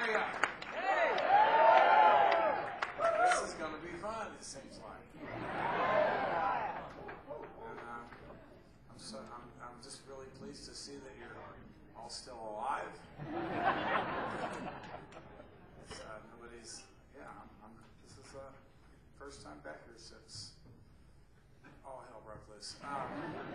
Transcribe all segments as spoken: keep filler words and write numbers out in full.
ya? This is going to be fun, it seems like. And uh, I'm, so, I'm, I'm just really pleased to see that you're all still alive. It's, uh, nobody's, yeah, I'm, I'm, this is the uh, first time back here since all hell broke loose. Um,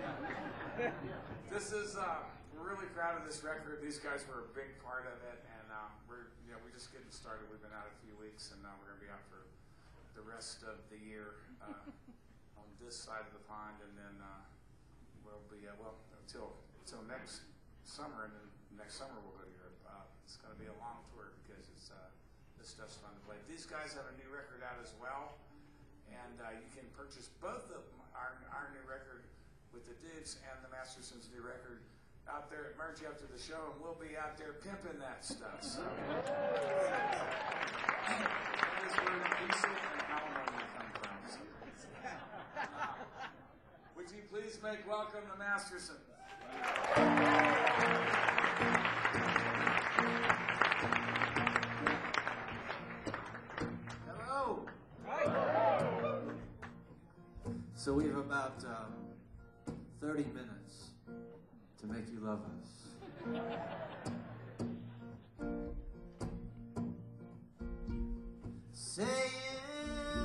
this is, uh, we're really proud of this record. These guys were a big part of it, and uh, we're, you know, we're just getting started. We've been out a few weeks, and now we're going to be out for the rest of the year uh, on this side of the pond, and then uh, we'll be, uh, well, until until next summer, and then next summer we'll go to Europe. Uh, it's going to be a long tour because it's uh, this stuff's fun to play. These guys have a new record out as well, and uh, you can purchase both of them, our, our new record with the Dudes and the Mastersons' new record out there at Merge after the show, and we'll be out there pimping that stuff. So. That is where the diesel and alimony come from. So. Uh, would you please make welcome the Mastersons? Hello. Hi. So we have about um, thirty minutes to make you love us. Saying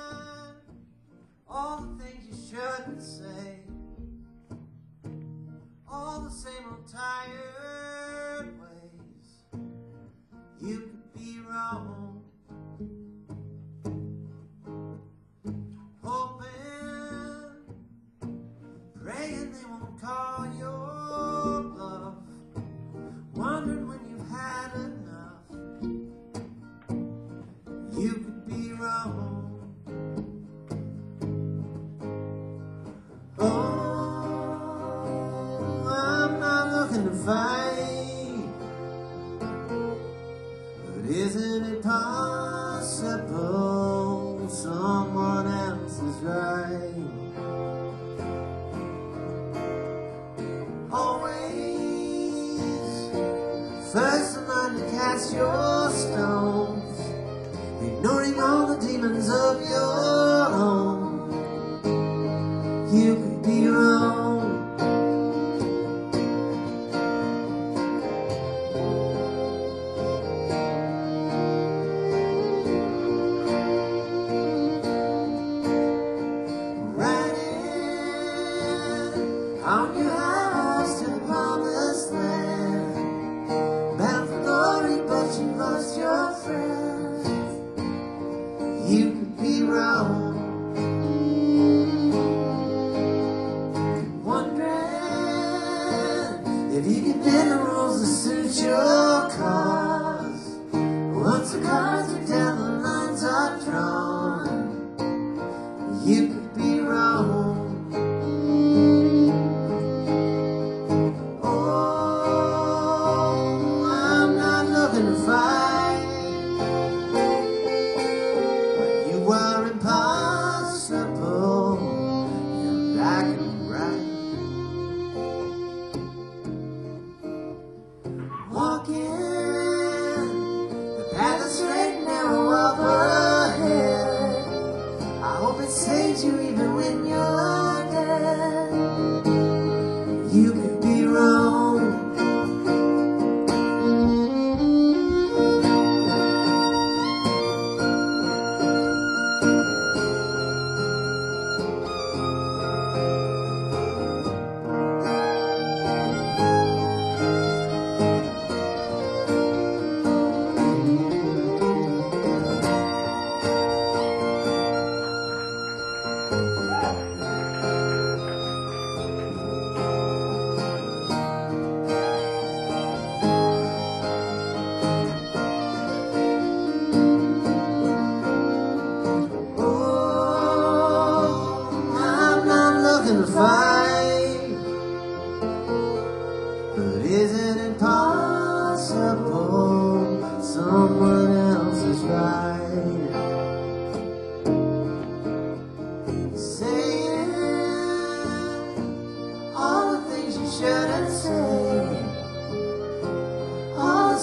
all the things you shouldn't say, all the same old tired ways. You could be wrong, hoping, praying they won't call your bluff, wondering when you've had enough. You could be wrong. Oh, I'm not looking to fight, but isn't it possible someone else is right? Always first in line to cast your stones, ignoring all the demons of your own. You could be wrong. Riding on your house to the promised land, bound for glory, but you lost your friend. You could be wrong. If you could bend the rules to suit your cause, once the cards are down, the lines are drawn. You could be wrong. Oh, I'm not looking to fight, but you are impossible. You're black and right. Walking the path is straight and narrow up ahead. I hope it saves you even when you're dead. You could be wrong.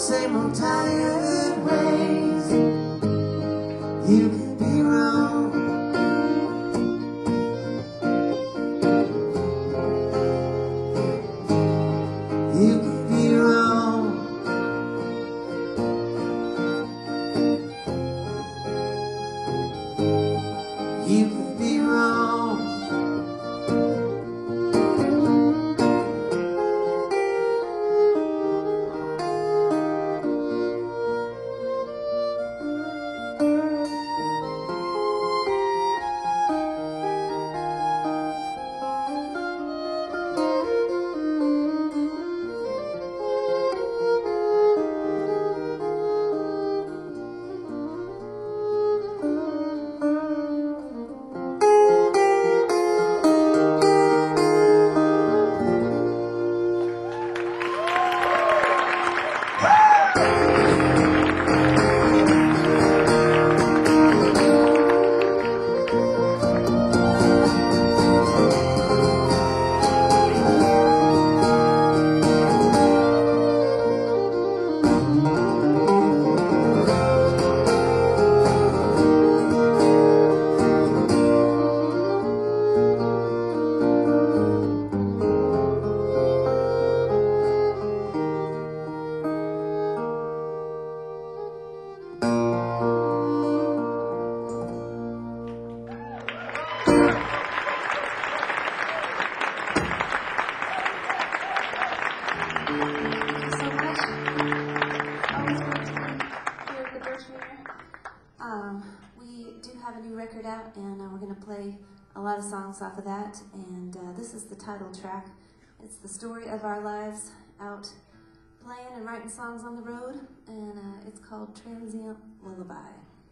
same old tired ways. You could be wrong. You could be wrong. You could be wrong. So much. Always great to be here at the Birchmere. Um, we do have a new record out, and uh, we're going to play a lot of songs off of that. And uh, this is the title track. It's the story of our lives out playing and writing songs on the road, and uh, it's called Transient Lullaby.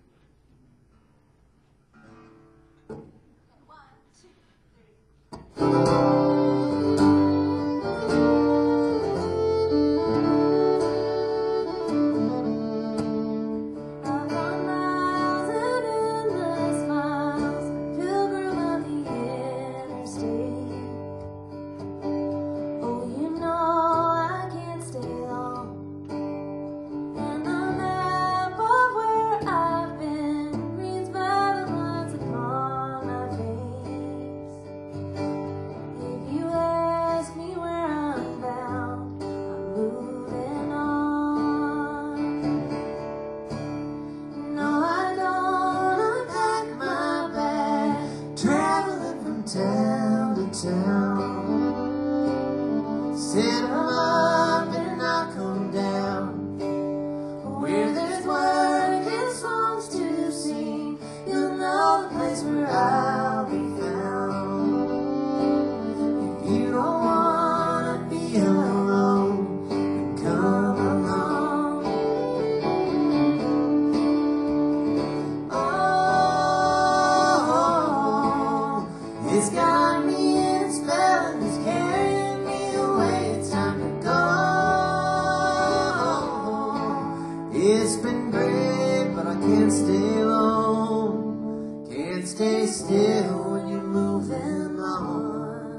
Town to town, set 'em up and knock 'em down. Where there's work and songs to sing, you'll know the place where I'll be found. If you don't wanna be alone, then come along. Oh, it's got me in its spell and it's carrying me away. It's time to go. It's been great, but I can't stay long. Can't stay still when you're moving on.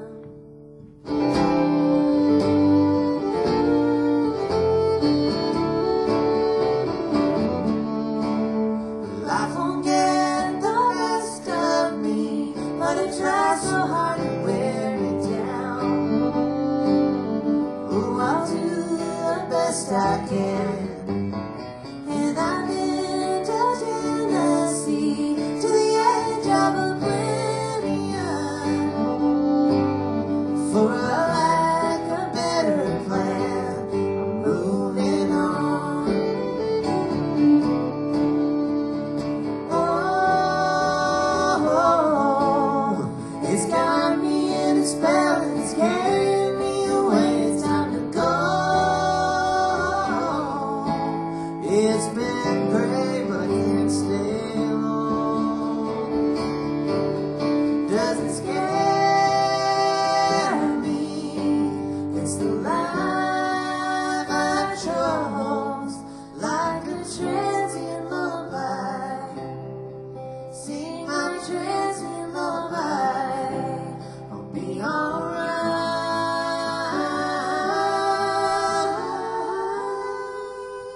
Life won't get the best of me, but it tries so hard to wear me down. Oh, I'll do the best I can. And I've been to Tennessee, to the edge of oblivion, for a lack of better plan. I'm moving on. Oh, it's got me in its spell and it's carrying me away. It's time to go. It's been great, but I can't stay long. Doesn't scare me. It's the life I chose, like a transient lullaby. Sing my transient lullaby. I'll be alright.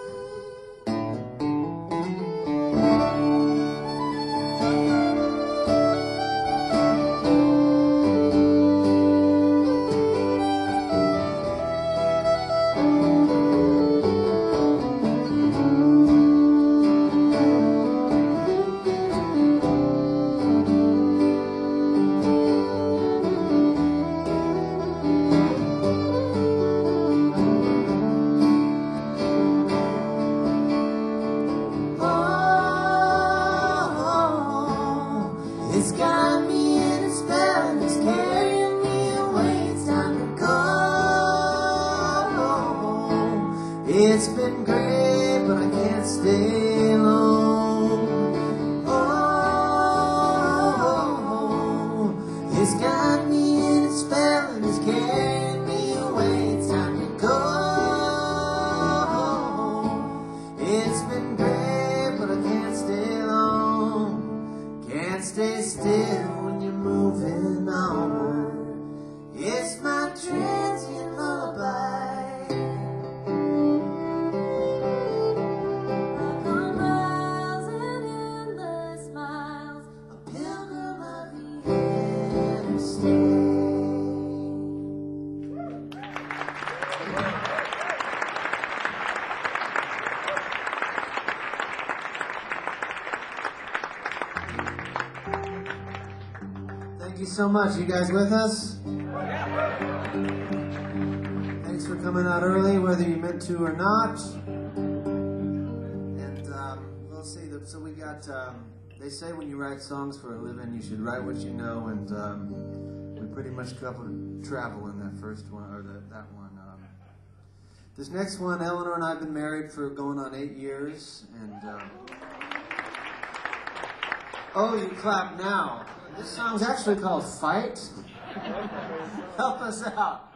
can't stay long. Oh, it's got me in its spell and it's carrying me away. It's time to go. It's been great, but I can't stay long. Can't stay still when you're moving on. It's my transient lullaby. Like on miles and endless miles, a pilgrim of the interstate. Thank you so much. You guys with us? Thanks for coming out early, whether you meant to or not. And um, we'll see. The, so we got. Um, they say when you write songs for a living, you should write what you know, and um, we pretty much covered travel in that first one or the, that one. Um, this next one, Eleanor and I have been married for going on eight years, and. Um, oh, you clap now. This song's actually called Fight. Help us out.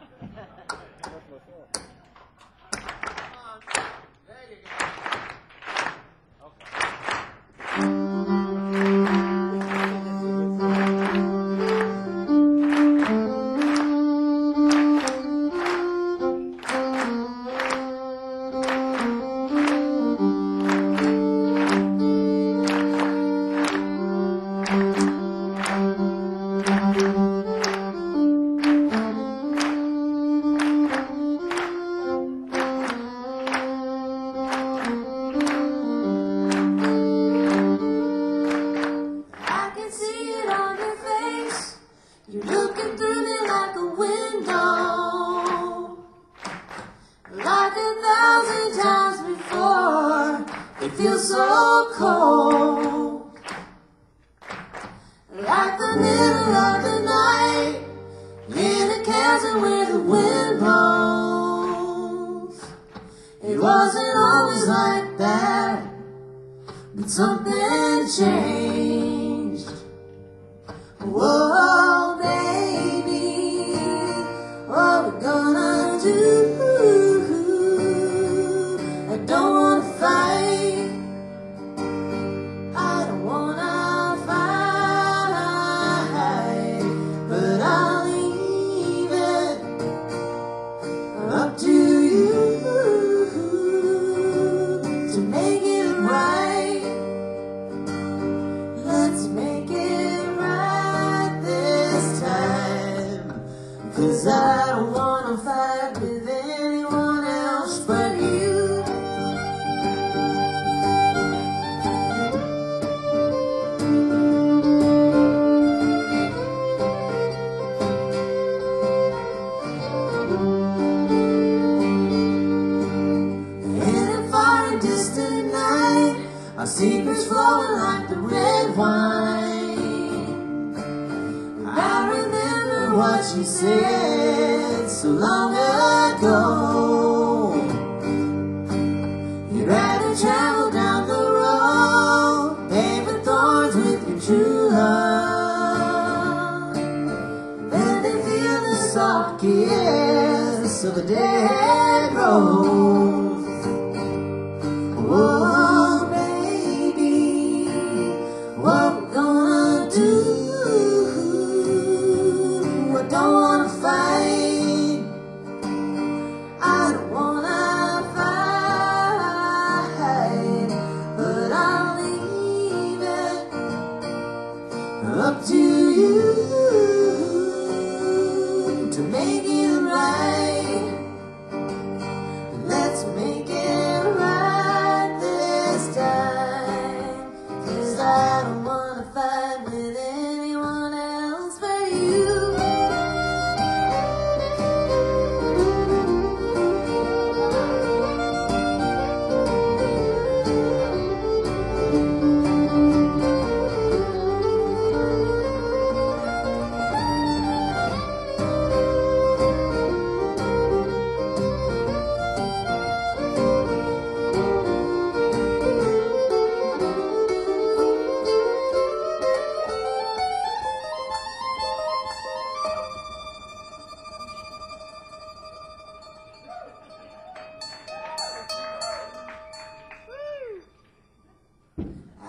There you go.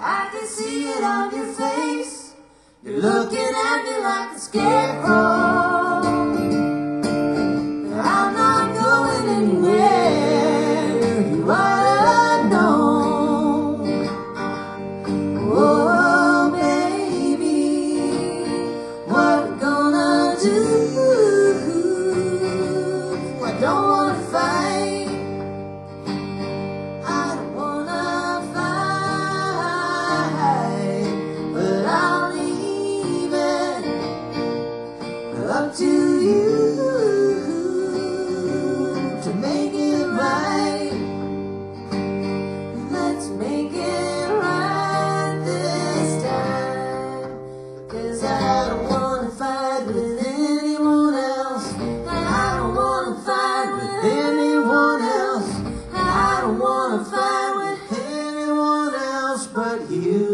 I can see it on your face. You're looking at me like a scarecrow. I'm not going anywhere. You ought to know. Oh, baby, what we gonna do? I don't wanna fight. I don't wanna fight, but I'll leave it up to you to make it right. Let's make it right this time, 'cause I don't wanna fight with anyone else. I don't wanna fight with anyone else. I don't wanna fight with anyone else but you.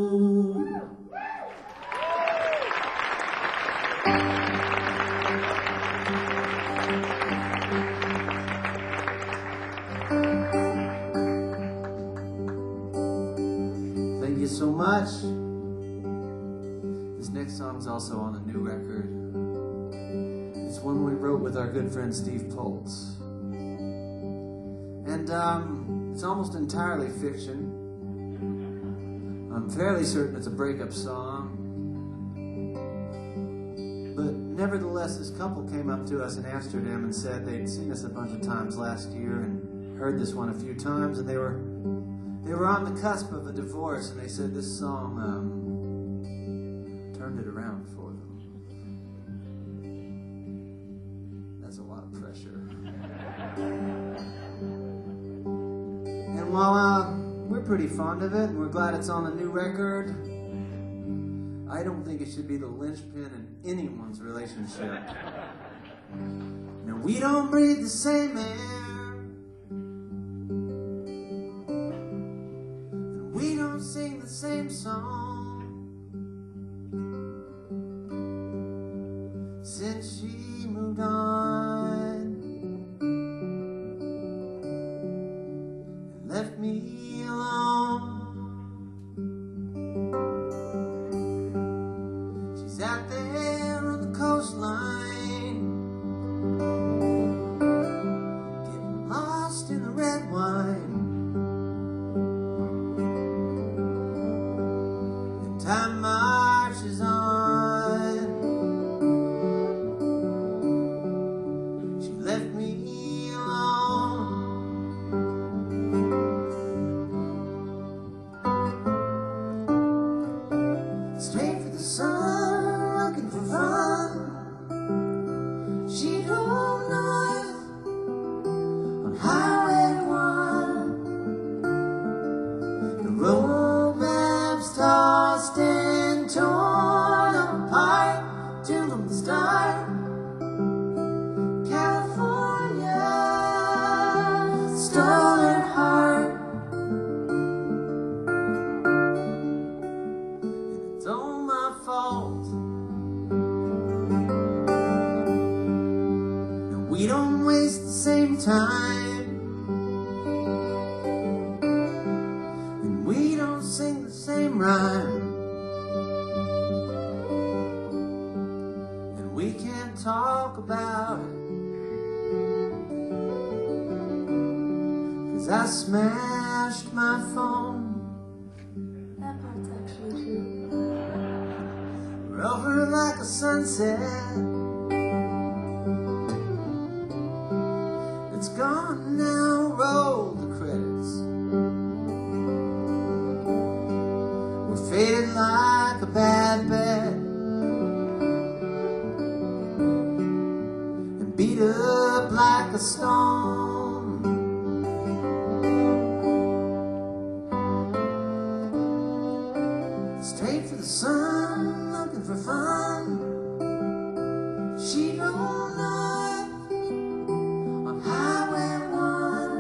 Thank you so much. This next song's also on a new record. It's one we wrote with our good friend Steve Poltz. And um, it's almost entirely fiction. I'm fairly certain it's a breakup song. But nevertheless, this couple came up to us in Amsterdam and said they'd seen us a bunch of times last year and heard this one a few times, and they were they were on the cusp of a divorce, and they said this song um, turned it around for them. That's a lot of pressure. And while uh, we're pretty fond of it, and we're glad it's on the new record, I don't think it should be the linchpin in anyone's relationship. Now, we don't breathe the same air, and we don't sing the same song. Since she moved on and left me alone, she's out there on the coastline, getting lost in the red wine. And time marches on. She left me alone. Straight for the sun, looking for fun. She drove north on Highway one. The road maps tossed and torn apart, tuned from the start. California stole her heart. It's all my fault. And we don't waste the same time, and we don't sing the same rhyme, and we can't talk about it, 'cause I smashed my phone. That part's actually true. We're over like a sunset. It's gone now, roll the credits. We're faded like a bad bet, and beat up like a stone. Straight for the sun, looking for fun. She drove north on Highway one.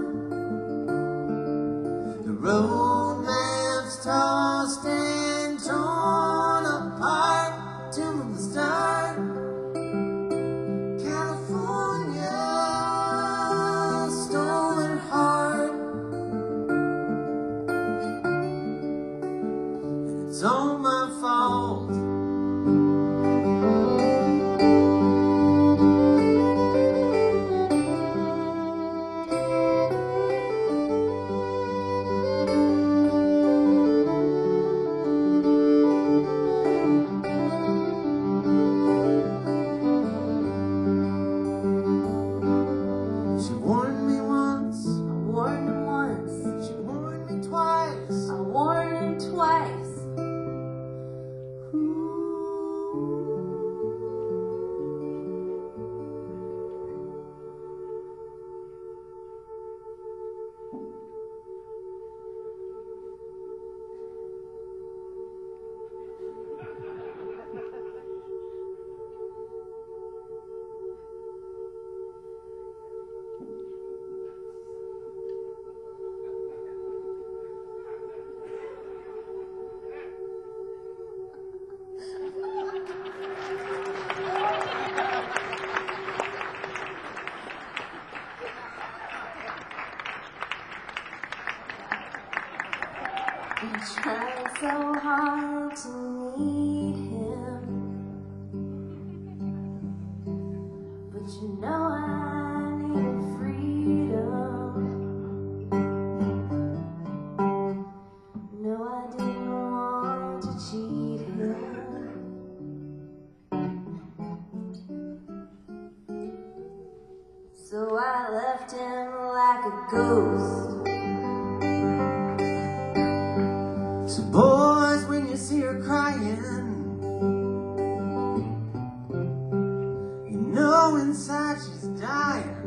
The road maps tossed and torn apart, tuned from the start. California stole her heart. I'm trying so hard to need him, but you know I need freedom. No, I didn't want to cheat him, so I left him like a ghost. So boys, when you see her crying, you know inside she's dying.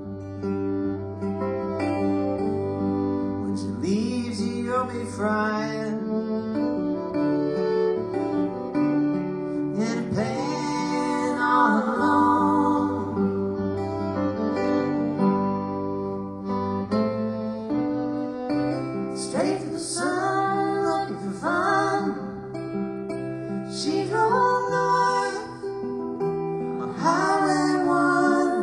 When she leaves you, you'll be frying in a pan all alone. Straight to the sun, looking for fun. She drove north on Highway one.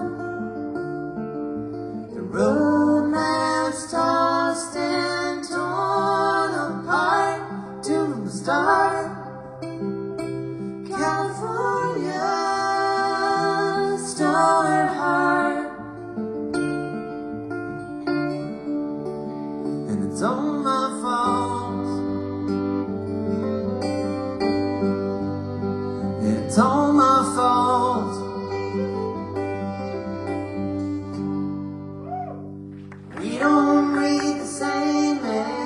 The road maps tossed and torn apart till the start. California stole her heart, and it's all my fault. It's all my fault. We don't read the same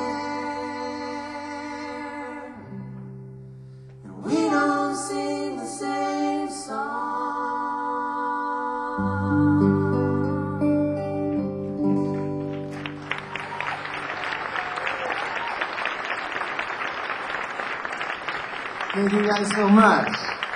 air, and we don't sing the same song. Thank you guys so much.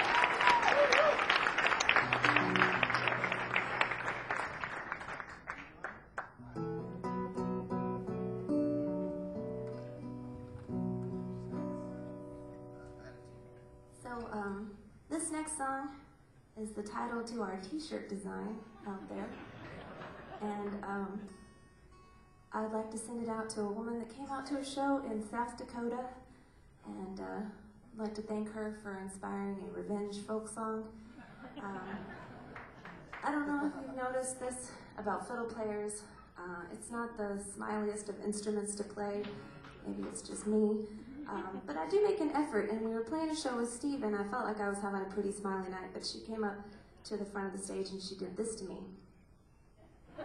So, um, this next song is the title to our t-shirt design out there. And um, I'd like to send it out to a woman that came out to a show in South Dakota. And uh, I'd like to thank her for inspiring a revenge folk song. Um, I don't know if you've noticed this about fiddle players. Uh, it's not the smiliest of instruments to play. Maybe it's just me. Um, but I do make an effort, and we were playing a show with Steve, and I felt like I was having a pretty smiley night, but she came up to the front of the stage and she did this to me. And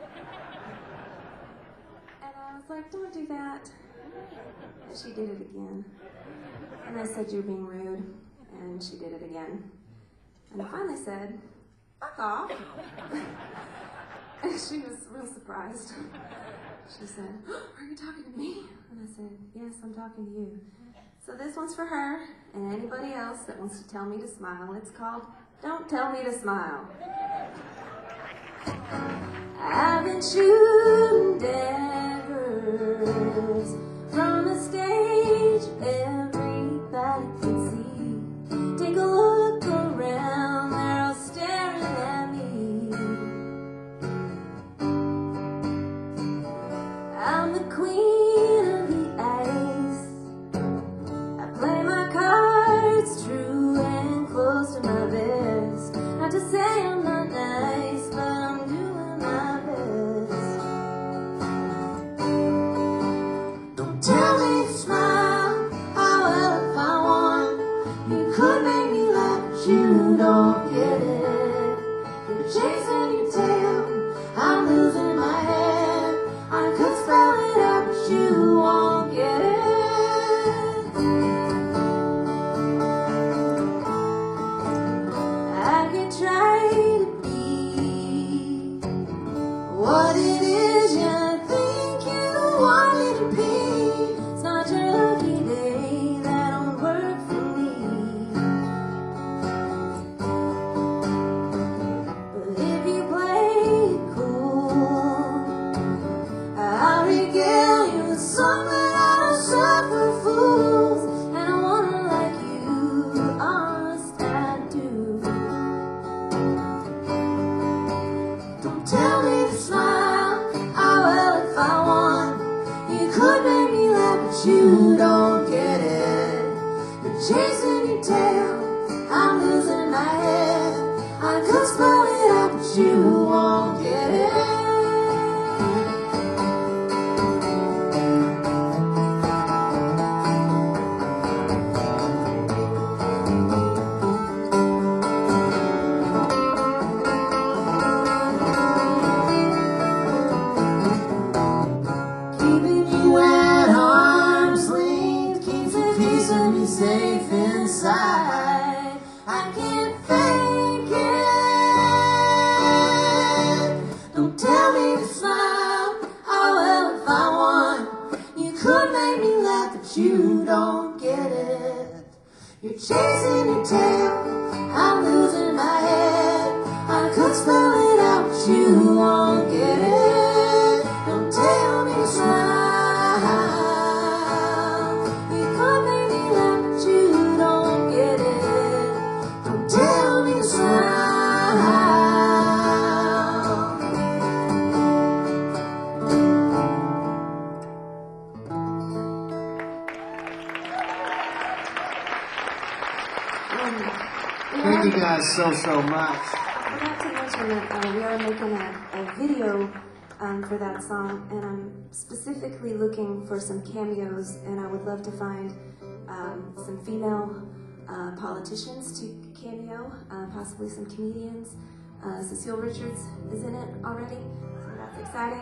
I was like, don't do that. And she did it again. And I said, you're being rude. And she did it again. And I finally said, fuck off. And she was real surprised. She said, are you talking to me? And I said, yes, I'm talking to you. So this one's for her and anybody else that wants to tell me to smile. It's called Don't Tell Me to Smile. I've been shooting daggers from a stage everybody can see. Take a look around, they're all staring at me. I'm the queen of the ice. I play my cards true and close to my vest. Not to say I'm not nice, but I'm doing my best. Don't tell me to smile, I will if I want. You could make me laugh, but you don't get it. You're chasing your tail, I'm losing my head. I could spell it out, but you won't get it. I could try to be what it is you think you want me to be. It's not your lucky day, that don't work for me. But if you play it cool, I'll regale you with song that I don't suffer fools. And I wanna like you, honest I do. Don't tell me to smile, I will if I want. You could make me laugh, but you don't make me laugh, but you don't get it. You're chasing your tail, I'm losing my head. I could spell it out, but you won't get it. Don't tell me to smile. You could make me laugh, but you don't get it. Don't tell me to smile. Thank you guys so, so much. I forgot to mention that uh, we are making a, a video um, for that song, and I'm specifically looking for some cameos, and I would love to find um, some female uh, politicians to cameo, uh, possibly some comedians. Uh, Cecile Richards is in it already, so that's exciting.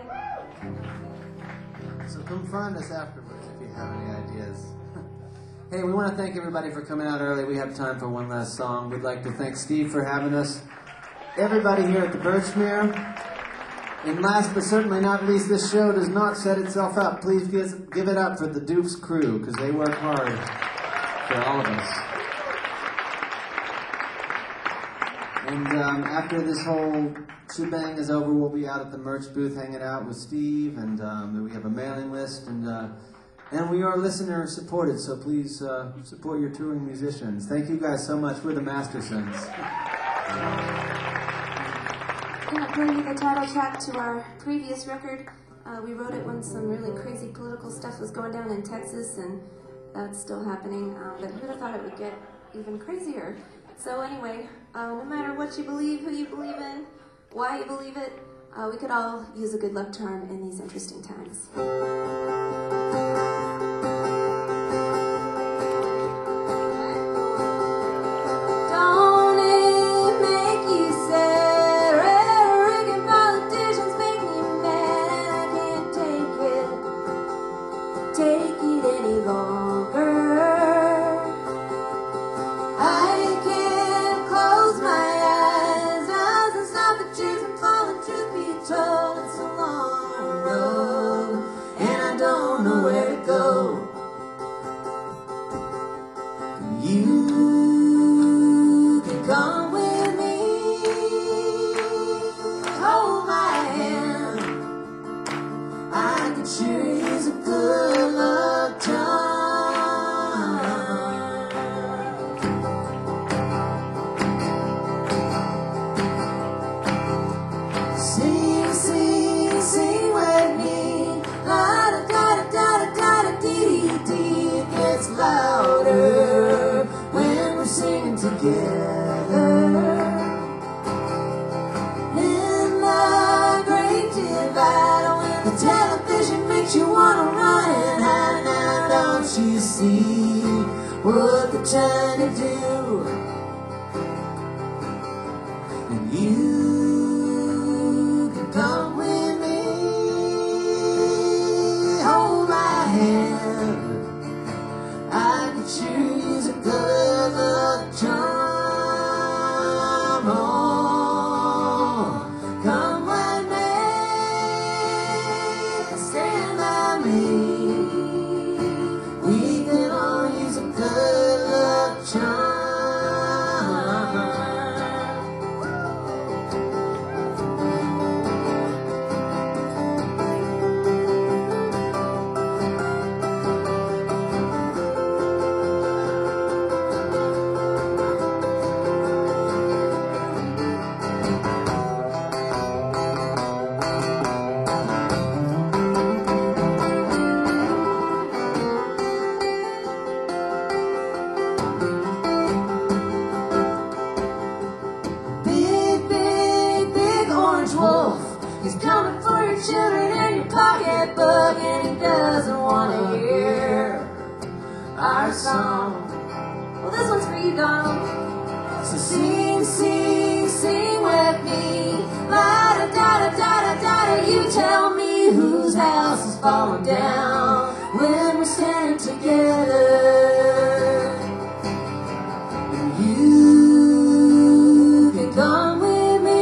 So come find us afterwards if you have any ideas. Hey, we want to thank everybody for coming out early. We have time for one last song. We'd like to thank Steve for having us. Everybody here at the Birchmere. And last but certainly not least, this show does not set itself up. Please give, give it up for the Dukes crew, because they work hard for all of us. And um, after this whole shebang is over, we'll be out at the merch booth hanging out with Steve, and um, we have a mailing list, and uh, and we are listener supported, so please uh, support your touring musicians. Thank you guys so much. We're the Mastersons. I'm going to play you the title track to our previous record. Uh, we wrote it when some really crazy political stuff was going down in Texas, and that's still happening. Um, but who'd have thought it would get even crazier? So anyway, uh, no matter what you believe, who you believe in, why you believe it, uh, we could all use a good luck charm in these interesting times. Don't it make you sad? Arrogant politicians make me mad, and I can't take it, take it any longer. I can't close my eyes, doesn't stop the truth from falling. Truth be told, it's a long road, and I don't know where to go. You can come with me, hold my hand. I could sure use a good luck charm. Sing, sing, sing with me. La da da da da da da dee dee. It gets louder when we're singing together. In the great divide, when the television makes you wanna run and hide, now don't you see what they're trying to do? And you can come with me, hold my hand. I could sure use a good luck charm. Oh, come with me, stand by me. We could all use a good luck charm. Big, big, big orange wolf, he's coming for your children and your pocketbook, and he doesn't want to hear our song. Well, this one's for you, Donald. So sing, sing, sing with me. La da da da da da da. You tell me whose house is falling down when we're standing together. And you can come with me,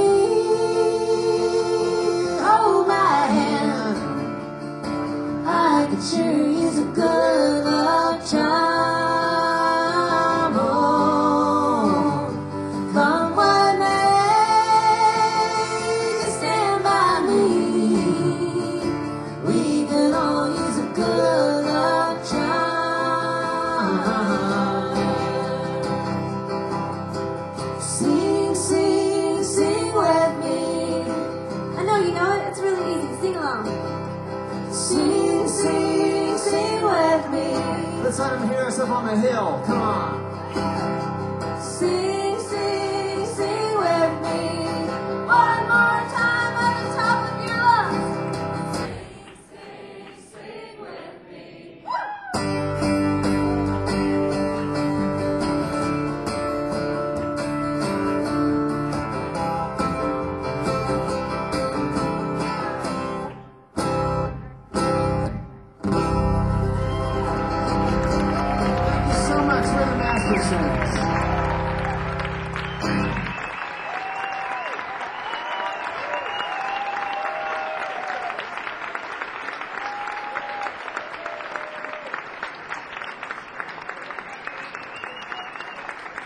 hold my hand. I could sure use a good let's let them hear us up on the hill. Come on. Sing, sing, sing with me. One more time at the top of your lungs. Sing, sing, sing with me. Thank you so much. We're the Master Singers.